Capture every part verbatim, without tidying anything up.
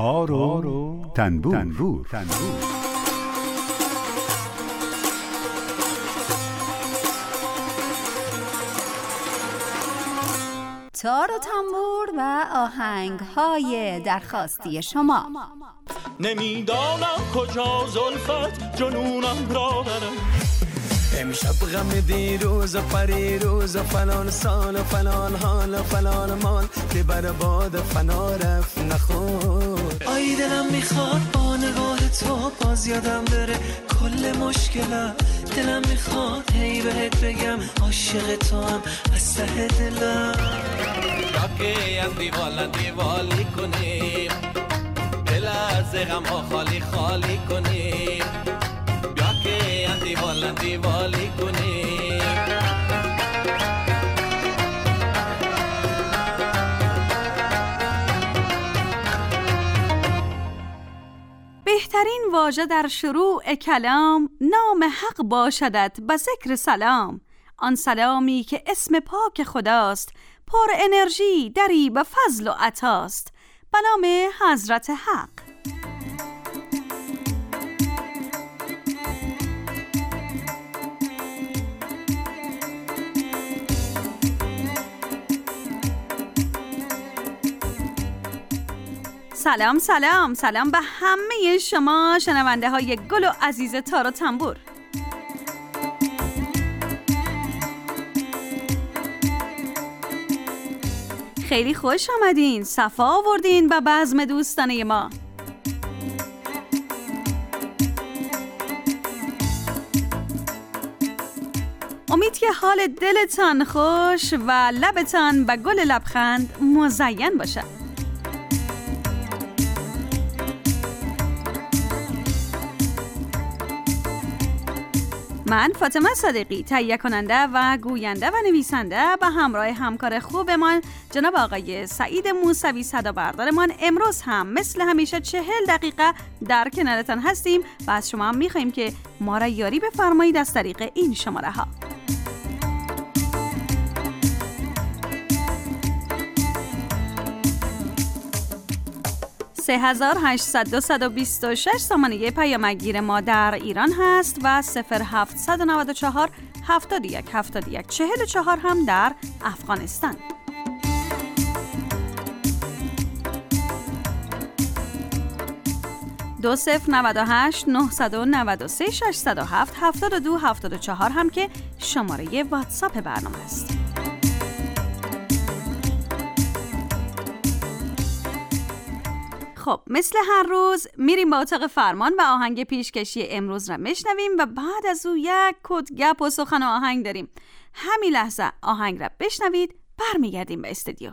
تار و تنبور, تنبور. تنبور. تار و تنبور و آهنگ‌های درخواستی شما. نمیدانم کجا زلفت جنونم را برم، امشب غم دیروز و پریروز و فلان سال و فلان حال و فلان مال که بر باد فنا رفت نخور. آی دلم میخواد با نگاه تو باز یادم بره کل مشکلم، دلم میخواد هی بهت بگم عاشق تو هم از ته دلم. راکه از دیوالن دیوالی کنیم، دل از غم ها خالی خالی کنیم، بیا که از دیوالن دیوالی کنیم. بهترین واژه در شروع کلام نام حق باشدت به ذکر سلام، آن سلامی که اسم پاک خداست، پر انرژی دری به فضل و عطاست، به نام حضرت حق. سلام سلام سلام به همه شما شنونده های گل و عزیز تار و تنبور. خیلی خوش آمدین، صفا آوردین به بزم دوستانه ما. امید که حال دلتان خوش و لبتان به گل لبخند مزین باشه. من فاطمه صادقی، تهیه کننده و گوینده و نویسنده به همراه همکار خوبمان جناب آقای سعید موسوی صدا بردارمان امروز هم مثل همیشه چهل دقیقه در کنارتان هستیم و از شما هم میخواییم که ما را یاری بفرمایید از طریق این شماره ها: سه هزار هشتصد دو صد و بیست و شش سامانه پیامگیر ما در ایران هست و صفر هفتصد و نود و چهار هفتاد و یک هفتاد و یک چهل و چهار هم در افغانستان. دو صفر نود و هشت نهصد و نود و سه ششصد و هفت هفتاد و دو هفتاد و چهار هم که شماره واتساپ برنامه است. خب مثل هر روز میریم با اتاق فرمان و آهنگ پیشکشی امروز را میشنویم و بعد از او یک کد گپ و سخن و آهنگ داریم. همین لحظه آهنگ را بشنوید، برمیگردیم به استودیو.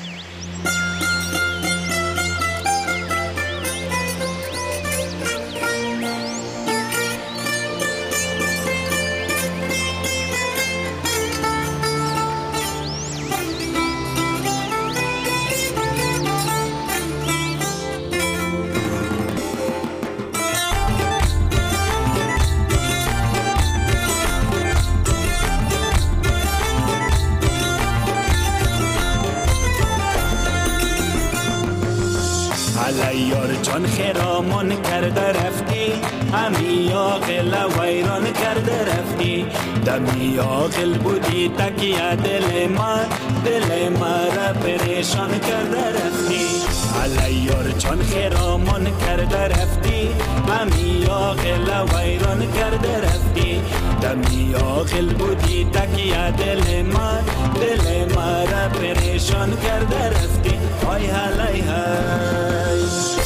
یار جان خیرامان کرده رفتی، همی عاقل ویران کرده رفتی، دمی عاقل بودی تکیه دل ما، دل ما را پریشان کرده رفتی. علی یار جان خیرامان کرده رفتی، همی عاقل ویران کرده رفتی، دمی عاقل بودی تکیه دل ما، دل ما را پریشان کرده رفتی. های هلی های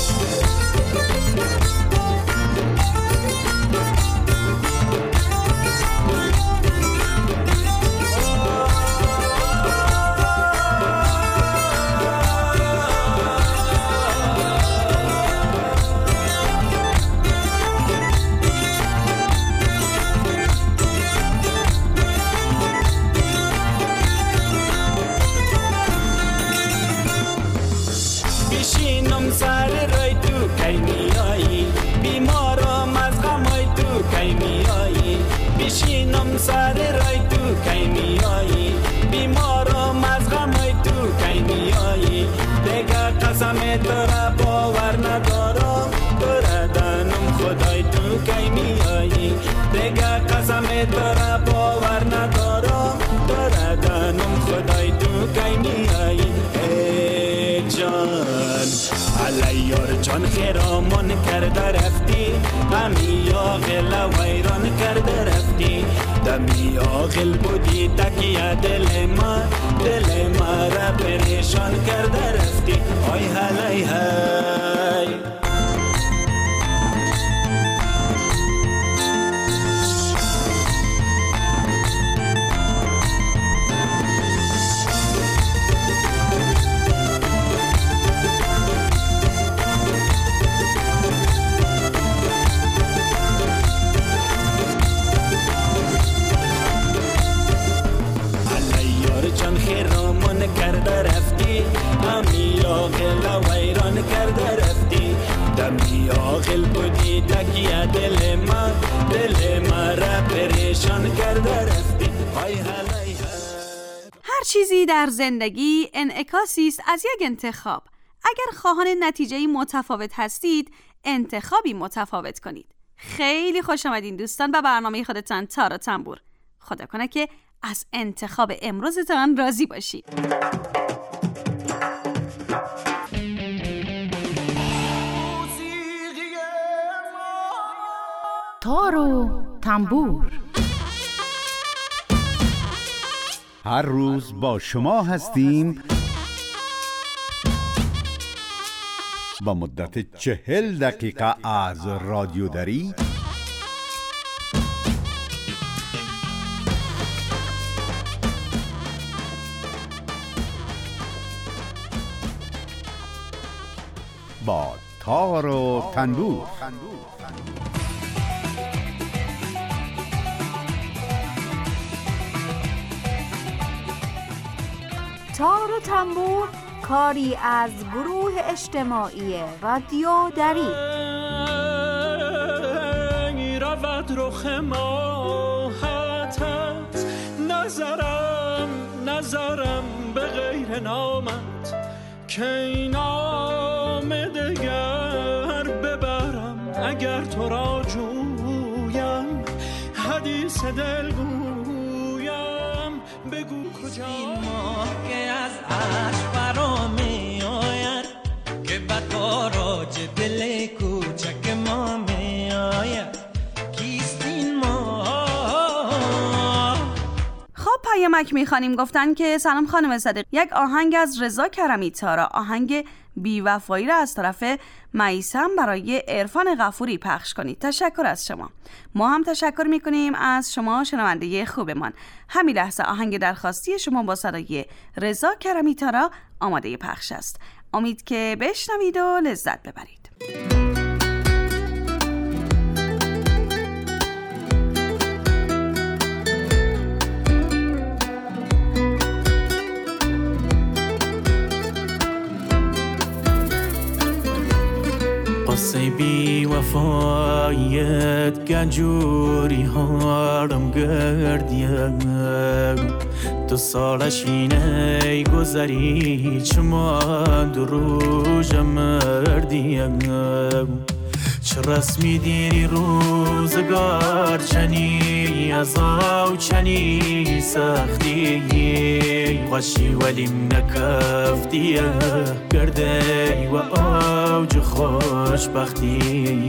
بشینم سر رای تو کی میایی، بیمارم از غمای تو کی میایی، بشینم سر رای تو کی میایی، بیمارم از غمای تو کی میایی، دیگه قسم تو را باور ندارم داره باور ندارم داره دنم خدای تو کی میای ای جان علی یار جان خیرامان کرده رفتی همی آقل ویران کرده رفتی دمی آقل بودی تکیه دل ما دل ما را پریشان کرده رفتی آی هلی های کرده رفتی همی آقل ویران کرده رفتی دمی آقل بودی تکیه دل ما دل ما را پریشان کرده رفتی های هلی هر چیزی در زندگی انعکاسی است از یک انتخاب. اگر خواهان نتیجه‌ای متفاوت هستید انتخابی متفاوت کنید. خیلی خوش آمدین دوستان به برنامه خودتان تار و تنبور. خدا کنه که از انتخاب امروزتان راضی باشید. تار و تنبور هر روز با شما هستیم با مدت چهل دقیقه از رادیو دری با تار و تنبور. تار و تنبور کاری از گروه اجتماعی رادیو دری. رود رخ ماهتت نظرم نظرم به غیر نامت که این نام دگر ببرم اگر تو را جویم حدیث دل گویم بگو کجا این ماه که از عشق برا می آید که بد باراج دل کوچک ما می آید کیست این ماه. خب پیامک میخوانیم. گفتن که سلام خانم صدیق، یک آهنگ از رضا کرمی تارا، آهنگ بی‌وفایی را از طرف میثم برای عرفان غفوری پخش کنید. تشکر از شما. ما هم تشکر میکنیم از شما شنونده خوبمان. همین لحظه آهنگ درخواستی شما با صدای رضا کرمی تارا آماده پخش است. امید که بشنوید و لذت ببرید. قصه بی وفایت گنجوری هارم گردیم تو سالش اینه گذری چما دروج مردیم چه رسمی دیری روزگار چنی ازاو چنی سختی وشی ولیم نکفتیه گرده و اوج خوشبختی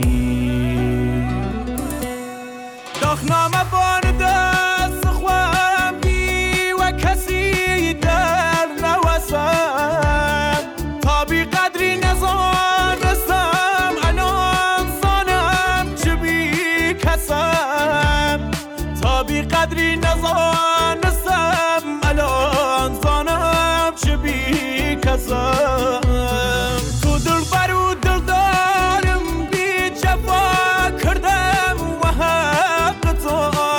داخنامه بان دست خوام بی و کسی در نوسم تا بی قدری نزانستم الان زانم چه بی کسم تا بی قدری نزانستم الان زانم چه بی کسم تو دل برو دل دارم بی جفا کردم و حق تو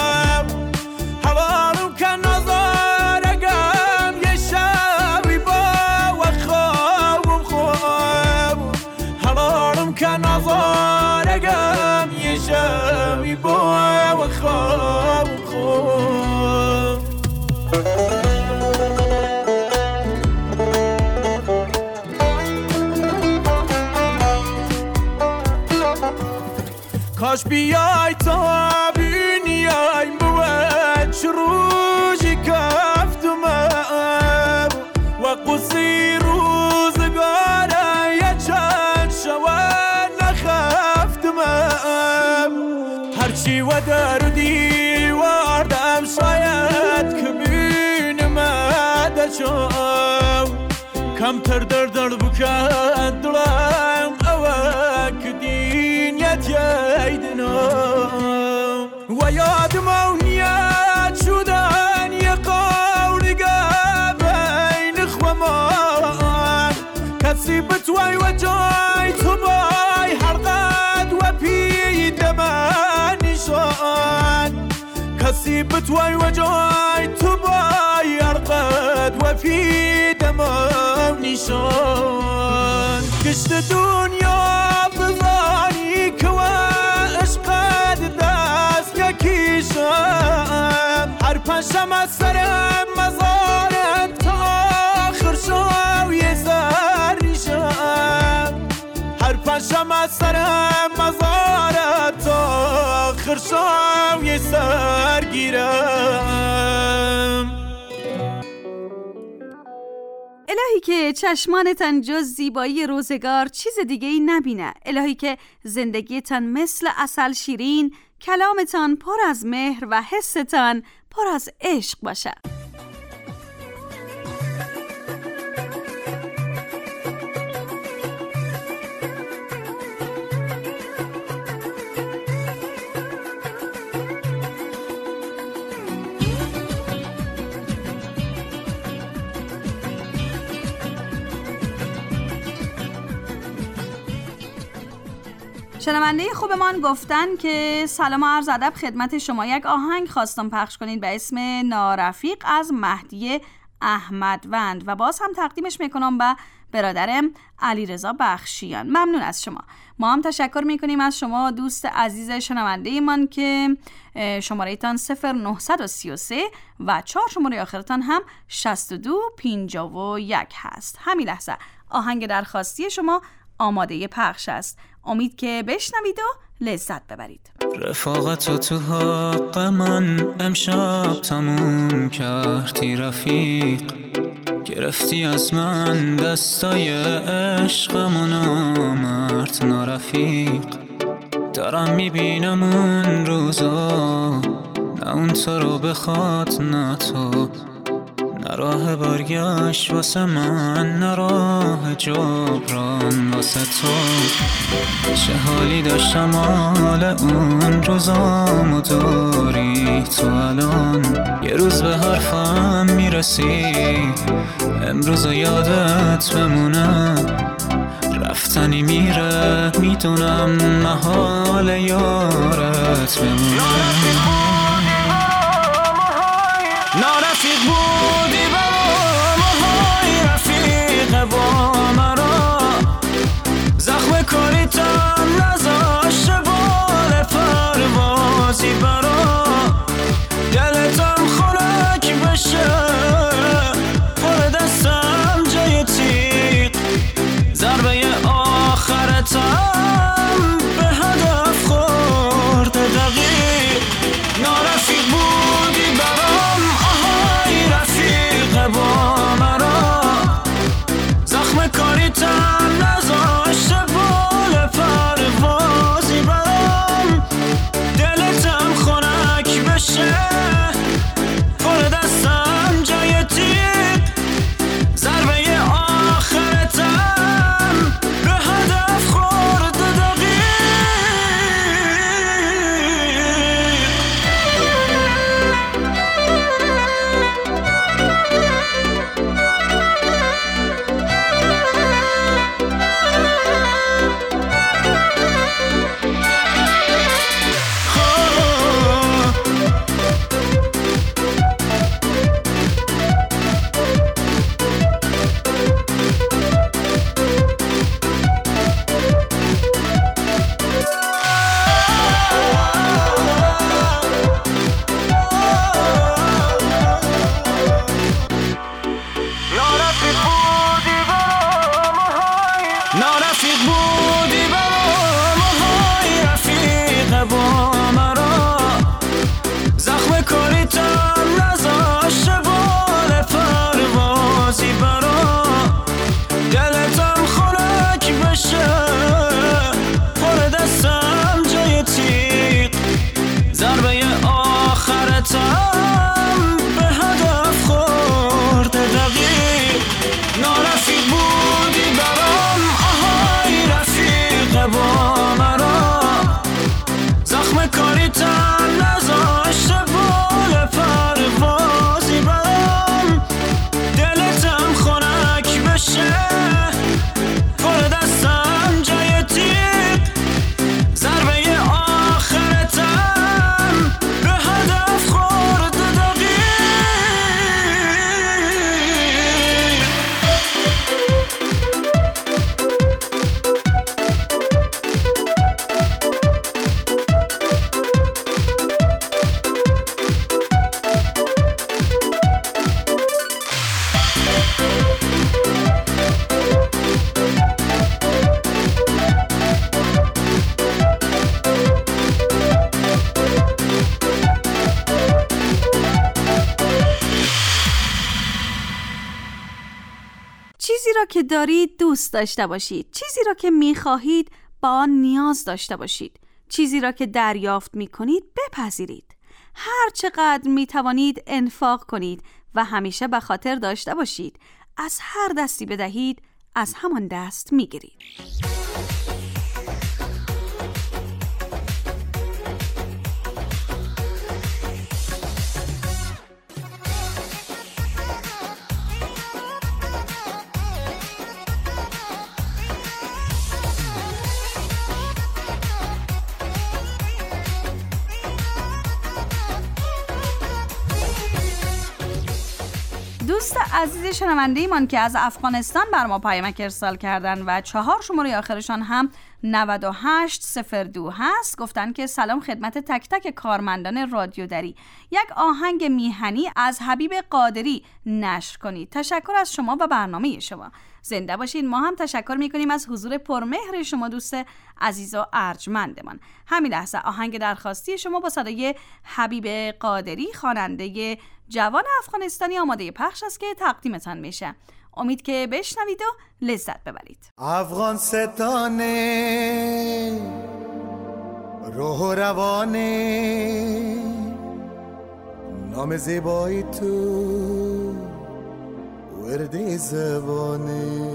حوالم که نظارگم یه شبی با و خوابم خواب حوالم که نظارگم یه شبی با و خوابم خواب در دیواردم شاید که بینم دچم کمتر در در بکن دلم اوه که دینیت ییدنم و یادم اونیت شدن یه قولگه بین خوامان کسی بتوی و جای تو بای حرقت و پیده من نشان کسی بتوی و جای تو بای حرقت و پیده من نشان کشت دنیا بزانی که و عشقت دست یکیشم هر پنجم از سرم مزارت تا آخر شو یه سر ریشم هر پنجم از سرم مزارت تا آخر شو یه سر گیرم الهی که چشمانتان جز زیبایی روزگار چیز دیگه ای نبینه. الهی که زندگیتان مثل عسل شیرین، کلامتان پر از مهر و حستان پر از عشق باشه. شنونده خوبمان گفتن که سلام و عرض ادب خدمت شما، یک آهنگ خواستم پخش کنین به اسم نارفیق از مهدی احمدوند و باز هم تقدیمش میکنم به برادرم علیرضا بخشیان. ممنون از شما. ما هم تشکر میکنیم از شما دوست عزیز شنونده من که شماره ایتان صفر نه سه سه و چهار شماره آخرتان هم شصت و دو پنجاه و یک هست. همین لحظه آهنگ درخواستی شما آماده پخش است. امید که بشنوید و لذت ببرید. رفاقت تو حق من امشب تموم کردی رفیق، گرفتی از من دستای عشقم نامرد نارفیق. دارم میبینم اون روزا، نه اون تو رو بخواد نه تو، نه راه برگشت واسه من، نه راه جبران واسه تو. چه حالی داشتم حال اون روزامو داری تو الان، یه روز به حرفم میرسی امروز یادت بمونه. رفتنی میره میدونم محال یارت بمونه. نارفیق بودی برام های رفیق با مرا، زخم کاریتم نذاشته بال پروازی برا. دلتم خنک بشه پر دستم جای تیغ، ضربه آخرتم به هدف خورده دقیق. نارفیق بودی برام آهای رفیق را که دارید دوست داشته باشید. چیزی را که می‌خواهید با آن نیاز داشته باشید. چیزی را که دریافت می‌کنید بپذیرید. هر چقدر می‌توانید انفاق کنید و همیشه به خاطر داشته باشید از هر دستی بدهید از همان دست می‌گیرید. دوست عزیز شنونده ایمان که از افغانستان بر ما پیامک ارسال کردن و چهار شماره آخرشان هم نود و هشت صفر دو هست، گفتن که سلام خدمت تک تک کارمندان رادیو دری، یک آهنگ میهنی از حبیب قادری نشر کنید. تشکر از شما و برنامه شما. زنده باشید. ما هم تشکر میکنیم از حضور پرمهر شما دوست عزیز و ارجمندمان. همین لحظه آهنگ درخواستی شما با صدای حبیب قادری خواننده جوان افغانستانی آماده پخش است که تقدیمتان میشه. امید که بشنوید و لذت ببرید. افغان ستانه روح و روانه، نام زیبایی تو ورد زبانه.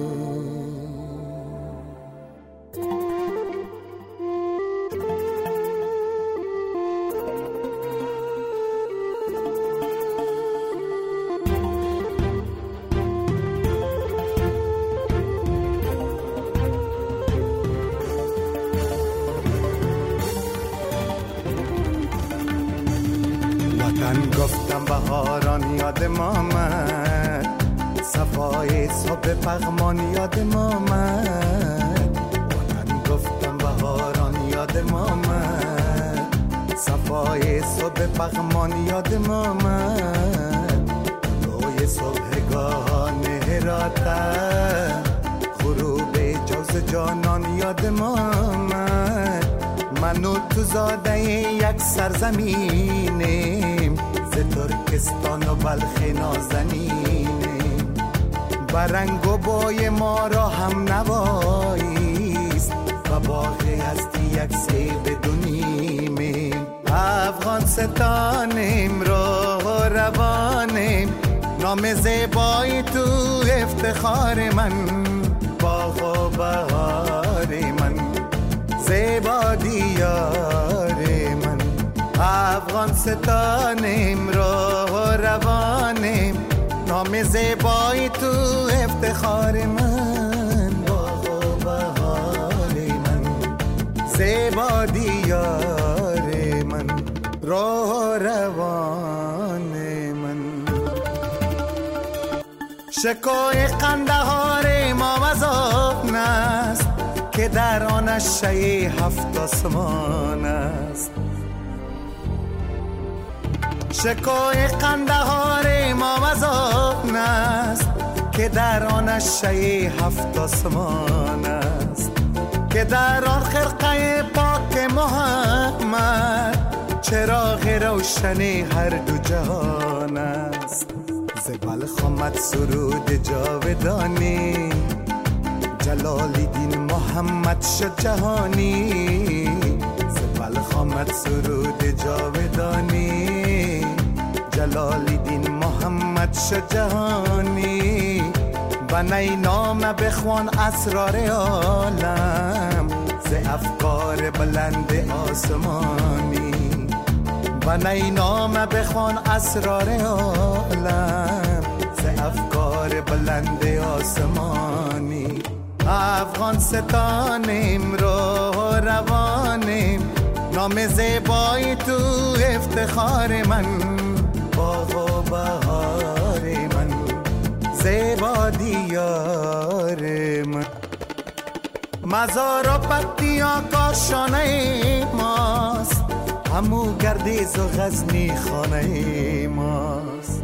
وطن گفتم بهاران یادم آمد، صفای صبح پغمان یادم آمد. وطن گفتم بهاران یادم آمد، صفای صبح پغمان یادم آمد. روی صبحگاهان هراتم، غروب جوز جانان یادم آمد. من و تو زاده یک سرزمینیم، ز ترکستان و بلخ نازنینیم. برنگ و بای ما را هم نواییست و باغ هستی یک سیب دونیمیم. افغان ستانیم راه و روانیم، نام زیبایی تو افتخار من. باغ و بهار من، زیبا دیار من. افغان ستانیم راه و روانیم، نام زیبایی تو افتخار من. باغ و بهار من، زیبا دیار من، راه و روان من. شکوه قندهار ما وزان است که در آنش شی هفت آسمان است. شکوه قندهار ما وزان است که در آنش شی هفت آسمان است. که در آن خرقه پاک محمد چراغ روشن هر دو جهان است. ز بلخ آمد سرود جاودانی، جلالی دین محمد شد جهانی. ز بلخ آمد سرود جاودانی، جلالی دین محمد شد جهانی. و نی نام بخوان اسرار عالم، ز افکار بلند آسمانی. و نی نام بخوان اسرار عالم، ز افکار بلند آسمانی. افغان ستانیم راه و روانیم، نام زیبایی تو افتخار من. باغ و بهار من، زیبا دیار من. مزار و پتیا کاشانه ماست، همو گردیز و غزنی خانه ماست.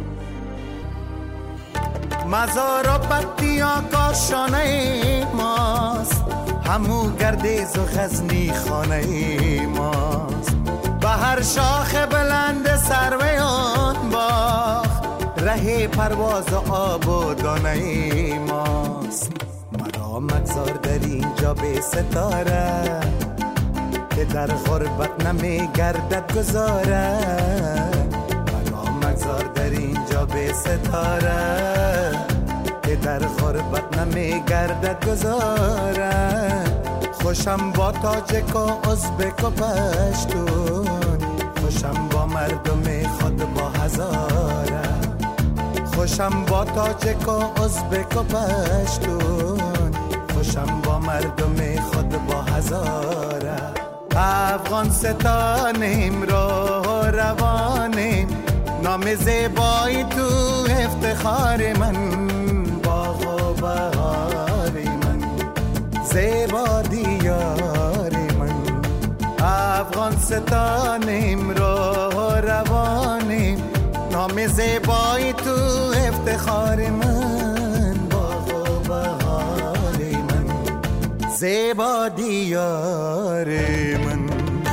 مزار و پتیا کاشانه ماست، همو گردیز و غزنی خانه ماست. به هر شاخ بلند سروی آن باغ، ره ره پرواز و آب و دانه ماست. مرا مگذار در اینجا به ستاره که در غربت نمی گردد گذاره. مرا مگذار در اینجا به ستاره که در غربت نمی گردد گذاره. خوشم با تاجک و ازبک و پشتون، خوشم با مردم خود با هزاره. خوشم با تاجک و ازبک و پشتون، خوشم با مردم خود با هزاره. افغان ستانیم راه روانیم، نام زیبایی تو افتخار من. باغ و بهار من، زیبا دیار من. افغان ستانیم راه روانیم، نام زیبایی تو افتخار من. باغ و بهار من، زیبا دیار من.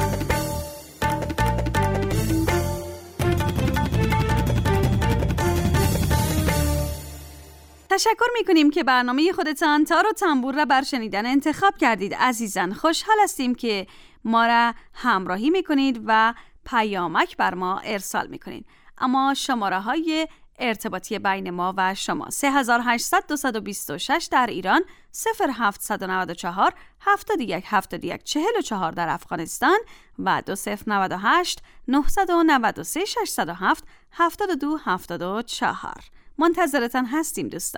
تشکر میکنیم که برنامه خودتان تار و تنبور را بر شنیدن انتخاب کردید. عزیزان خوشحال هستیم که ما را همراهی میکنید و پیامک بر ما ارسال میکنید. اما شماره های ارتباطی بین ما و شما سه هزار و هشتصد دویست و بیست و شش در ایران، صفر هفتصد و نود و چهار هفتاد و یک هفتاد و یک چهل و چهار در افغانستان و دو صفر نود و هشت نهصد و نود و سه ششصد و هفت هفتاد و دو هفتاد و چهار. منتظرتان هستیم دوستان.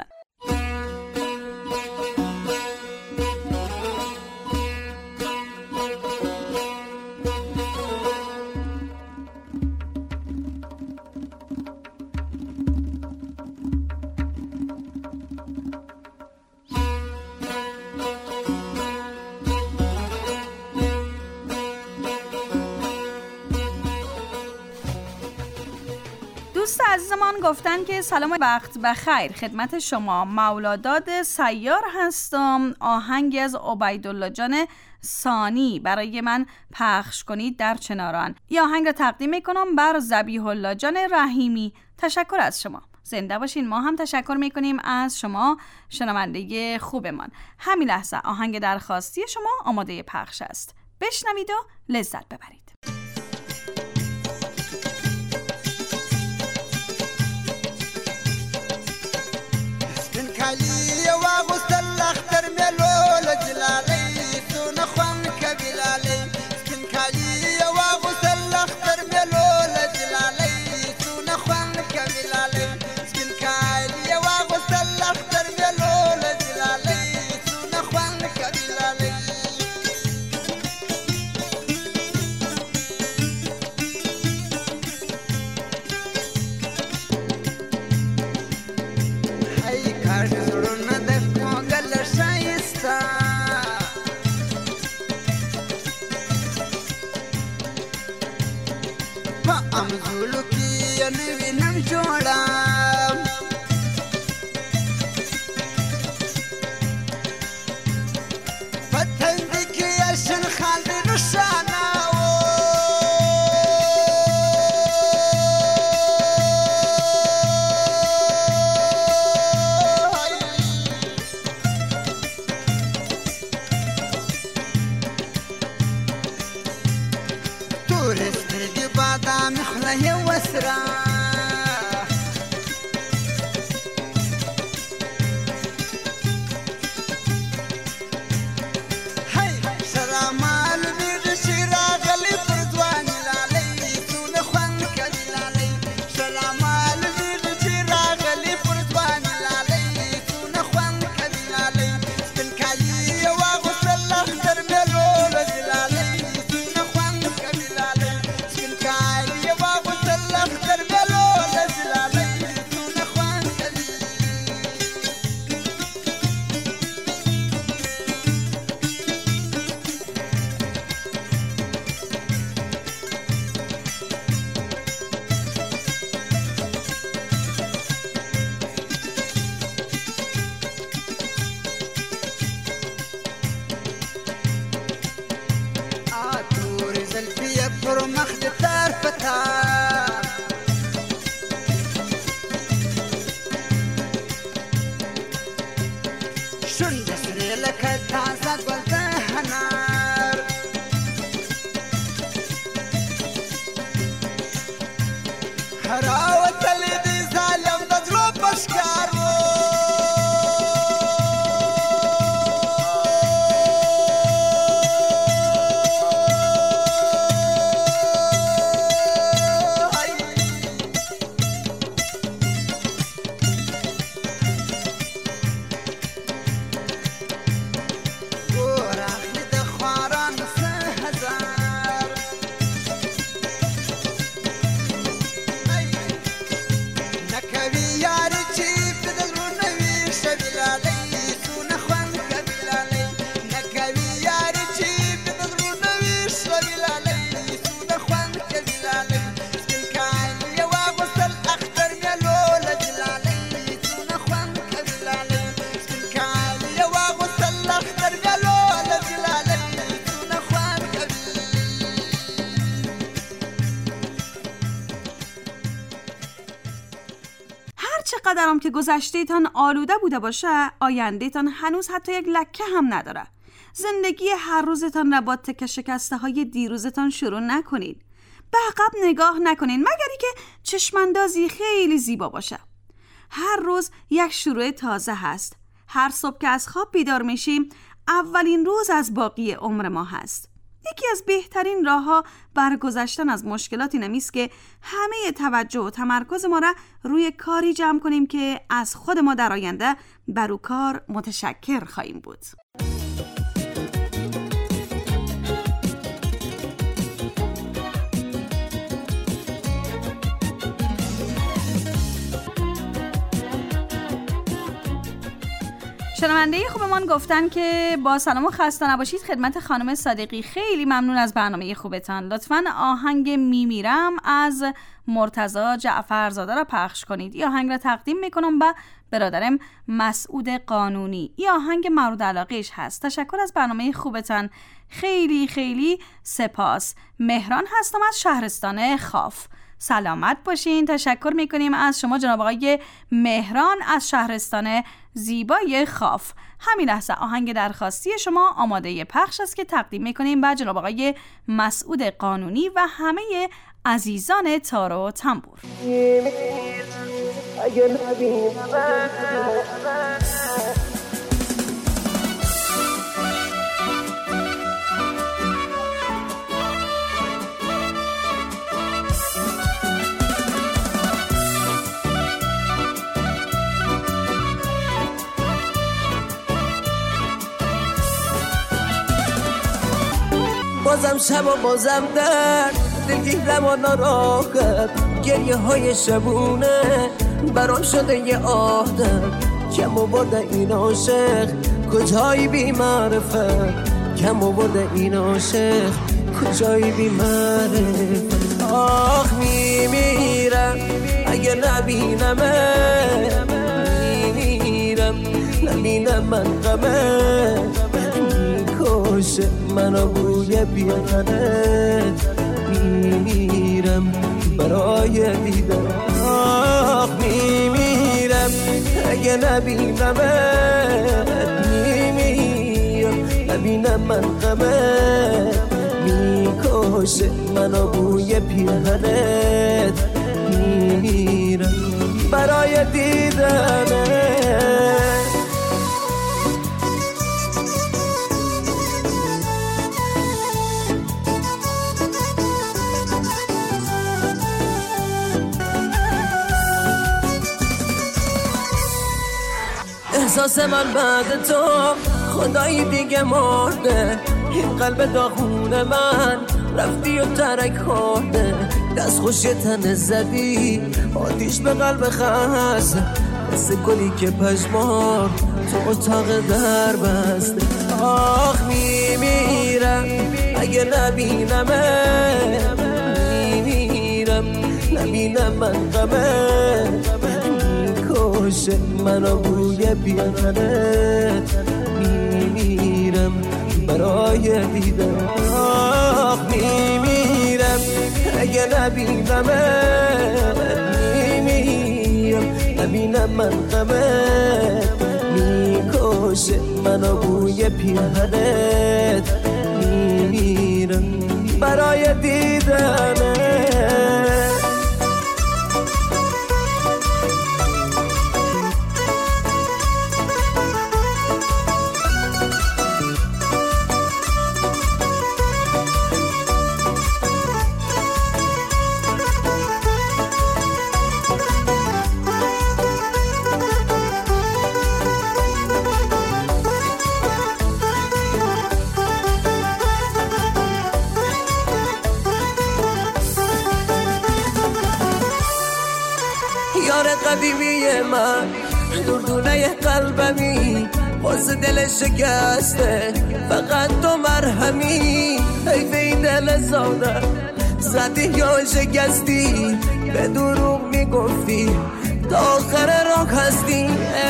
دوست عزیزمان گفتن که سلام و وقت بخیر خدمت شما، مولاداد سیار هستم. آهنگی از عبیدالله جان ثانی برای من پخش کنید در چناران. این آهنگ را تقدیم میکنم بر ذبیح الله جان رحیمی. تشکر از شما، زنده باشین. ما هم تشکر میکنیم از شما شنونده خوبمان. همین لحظه آهنگ درخواستی شما آماده پخش است. بشنوید و لذت ببرید. علي واغسل اختر ملول جلالي سون خوان كبلالي سكن علي واغسل اختر ملول جلالي سون خوان كبلالي سكن علي واغسل اختر ملول جلالي سون خوان كبلالي امزولو کی نوی نم جوړا چقدرم که گذشته‌تان آلوده بوده باشه، آینده‌تان هنوز حتی یک لکه هم نداره. زندگی هر روزتان را با تکه شکسته های دیروزتان شروع نکنید. به عقب نگاه نکنید مگری که چشماندازی خیلی زیبا باشه. هر روز یک شروع تازه هست. هر صبح که از خواب بیدار میشیم اولین روز از باقی عمر ما هست. یکی از بهترین راه‌ها برای گذشتن از مشکلاتی نمیست که همه توجه و تمرکز ما را روی کاری جمع کنیم که از خود ما در آینده بر او کار متشکر خواهیم بود. شنونده خوبمان گفتن که با سلام و خسته نباشید خدمت خانم صادقی. خیلی ممنون از برنامه خوبتان. لطفاً آهنگ میمیرم از مرتضی جعفرزاده را پخش کنید. این آهنگ را تقدیم میکنم به برادرم مسعود قانونی. این آهنگ مورد علاقهش هست. تشکر از برنامه خوبتان. خیلی خیلی سپاس. مهران هستم از شهرستان خاف. سلامت باشین. تشکر میکنیم از شما جناب آقای مهران از شهرستان زیبای خاف. همین لحظه آهنگ درخواستی شما آماده پخش است که تقدیم میکنیم به جناب آقای مسعود قانونی و همه عزیزان تار و تنبور. بازم شب و بازم در دلگیرم و ناراحت، گریه های شبونه برام شده یه عادت. کم آورده این عاشق کجایی بی معرفت، کم آورده این عاشق کجایی بی معرفت. آخ میمیرم اگه نبینمه، میمیرم نبینم من غمه، میکشه منو بوی پیرهنت، میمیرم برای دیدن. آخ میمیرم اگه نبینمت، میمیرم نبینم من غمت، میکشه منو بوی پیرهنت، میمیرم برای دیدنت. احساس من بعد تو خدایی دیگه مرده، این قلب داغون من رفتی و ترک خورده. دست خوشی تن زدی آتیش به قلب خسته، مثل گلی که پشمار تو اتاق در بسته. آخ میمیرم اگه نبینمه، میمیرم نبینم من غمه، میکشه منو بوی پیرهنت، میمیرم برای دیدن. آخ میمیرم اگه نبینمت، میمیرم نبینم من غمت، میکشه منو بوی پیرهنت، میمیرم برای دیدنت. قدیمی من دردونه قلبمی، باز دل شکسته فقط تو مرهمی. حیف این دل ساده زدی یا شکستی، به دروغ میگفتی تا آخر راه هستی.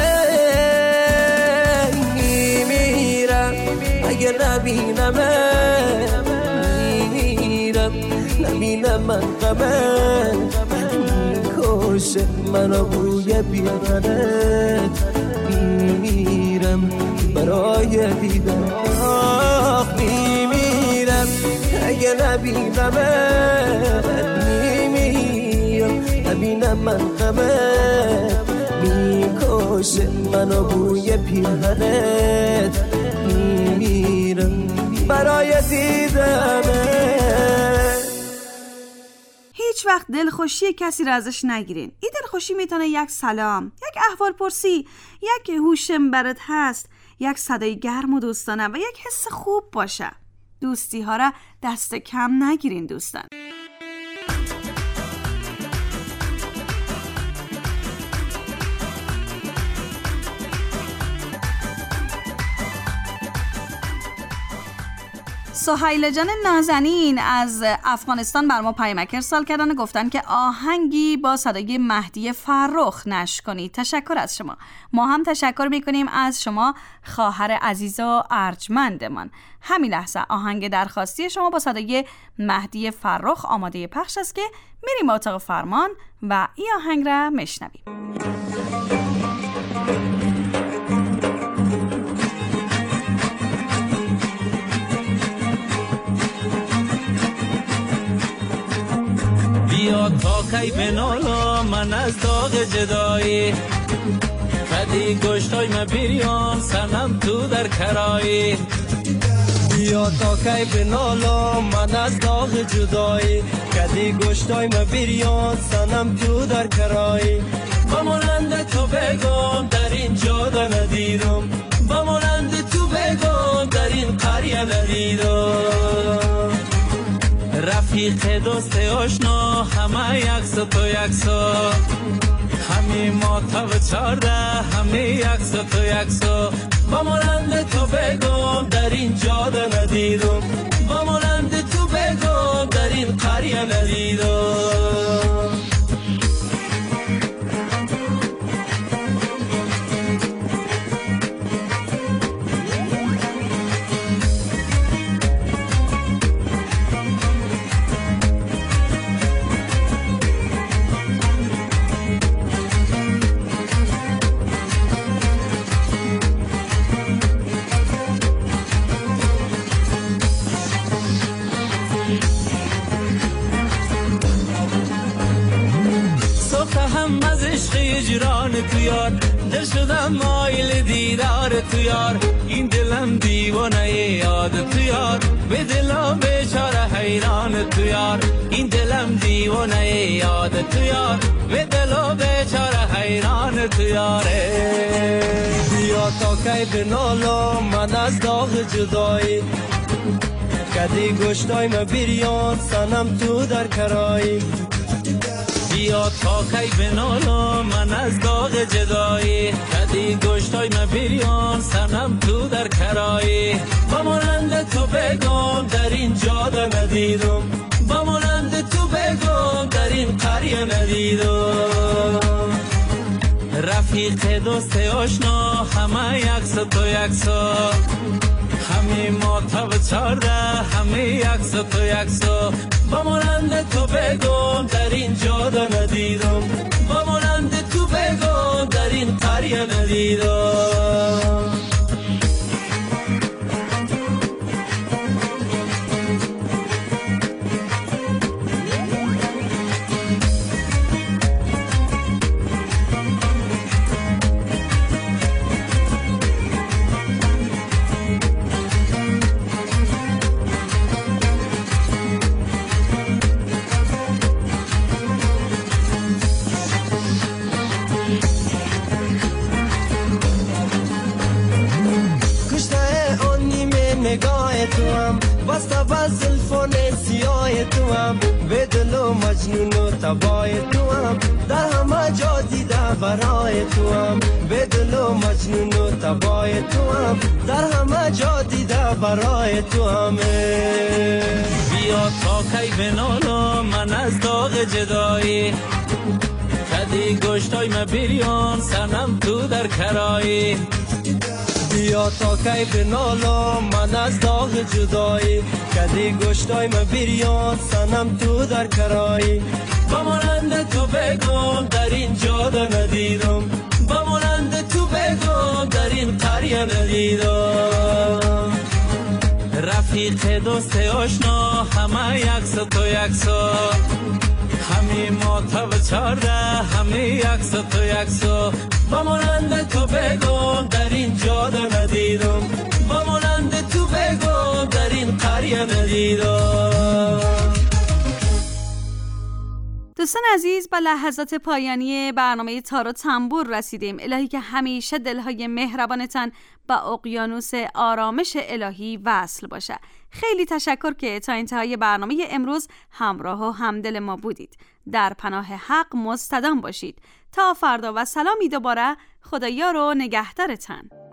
میمیرم اگه نبینمه، میمیرم نبینم من غمه، میکشه منو بوی پیرهنت میمیرم برای دیدن آخ میمیرم اگه نبینمت میمیرم نبینم من غمت میکشه منو بوی پیرهنت میمیرم برای دیدنت. هیچ وقت دلخوشی کسی را ازش نگیرین. این دلخوشی میتونه یک سلام، یک احوال پرسی، یک هوشم برات هست، یک صدای گرم و دوستانه و یک حس خوب باشه. دوستی ها را دست کم نگیرین دوستان. سهیل جان نازنین از افغانستان بر ما پیامک ارسال کردن و گفتن که آهنگی با صدای مهدی فرخ نشر کنید. تشکر از شما. ما هم تشکر میکنیم از شما خواهر عزیز و ارجمندمان. همین لحظه آهنگ درخواستی شما با صدای مهدی فرخ آماده پخش است که میریم اتاق فرمان و این آهنگ را میشنویم. بیا تا کی بنالا من از داغ جدایی بدی گشتای ما بیریان سنم تو در کرایی بیا تا کی بنالا من از داغ جدایی کدی گشتای ما بیریان سنم تو در کرایی با مانند تو بگم در این جاده ندیدم با مانند تو بگم در این قریه ندیدم رفیق دوست آشنا همه یکسا تو یکسا همه ما تا به چارده همه یکسا تو یکسا با مانند تو بگم در این جاده ندیدم با مانند تو بگم در این قریه ندیدم هجران تو یار دل شدم مایل دیدار تو یار این دلم دیوانه یاد تو یار به دلم بیچاره حیران تو یار این دلم دیوانه یاد تو یار به دلم بیچاره حیران تو یاره بیا تا کی بنالا من از داغ جدایی کدی گشتای ما بیریان سنم تو در کرایی بیا تا کی بنالا من از داغ جدایی کدی گشتای ما بیریان سنم تو در کرایی با مانند تو بگم در این جاده ندیدم با مانند تو بگم در این قریه ندیدم رفیق دوست آشنا همه یکسا تو یکسا همه ما تا به چارده همه یکسا تو یکسا با مانند تو بگم در این جاده ندیدم با مانند تو بگم در این قریه ندیدم بسته با زلفان سیاه تو هم به دل و مجنون و تبای تو هم در همه جا دیده برای تو هم به دل و مجنون و تبای تو هم در همه جا دیده برای تو هم بیا تا کی بنالا من از داغ جدایی کدی گشتای ما بیریان سنم تو در کرایی بیا تا کی بنالا من از داغ جدایی کدی گشتای ما بیریان سنم تو در کرایی با مانند تو بگم در این جاده ندیدم، با مانند تو بگم در این قریه ندیدم. رفیق دوست آشنا همه یکسا تو یکسا، همی ما تا بچارده همی یکسا تو یکسا. با مانند تو بگم در این جاده ندیدم، با مانند تو بگم در این قریه ندیدم. دوستان عزیز، با لحظات پایانی برنامه تار و تنبور رسیدیم. الهی که همیشه دلهای مهربانتان با اقیانوس آرامش الهی وصل باشه. خیلی تشکر که تا انتهای برنامه امروز همراه و همدل ما بودید. در پناه حق مستدام باشید. تا فردا و سلامی دوباره. خدایا رو نگهدارتان.